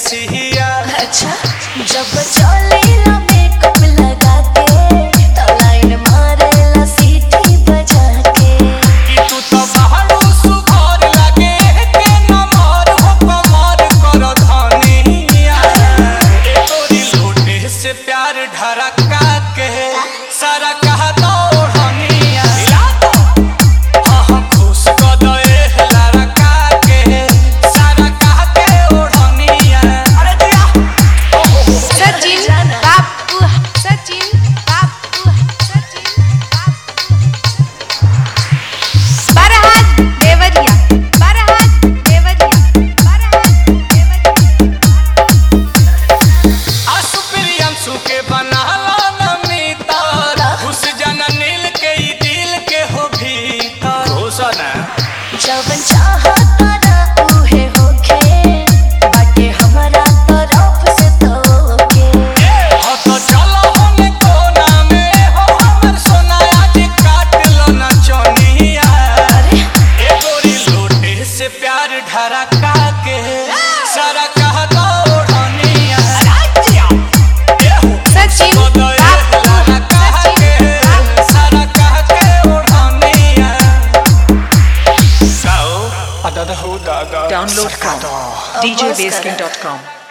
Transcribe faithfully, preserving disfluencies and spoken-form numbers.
सिया। अच्छा जब चलेला मेकअप लगा के तो लाइन मारेला सीटी बजा के कि तू तो बहारू सुघर लगे के नमर हो कमर कर धनिया। ए तोरी लोटे से प्यार ढरका के सारा कहा दो हनिया। हाँ हाँ खुश कर दे लड़का के सारा कहा के ओढ़निया। अरे दिया सचिन बापू सचिन बापू सचिन बापू बरहात देवरिया बरहात देवरिया बरहात देवरिया। असुप्रियंशु के बनाला नमितर घुस जाना नील के ई दिल के हो भीतर। घुसना जवन चाहता ना उहे होखे बाटे हमारा तरफ से तोके हो तो चलो हम कोना में हो हमर सोना आज काट लो ना चनिया। अरे ए गोरी लोटे से प्यार ढरका के सारा कहा दो ओढ़निया। ए हो सचिन को दो बापू लड़का के सारा कहा के ओढ़निया। गाओ अदा हो दादा Download from d j basking dot com.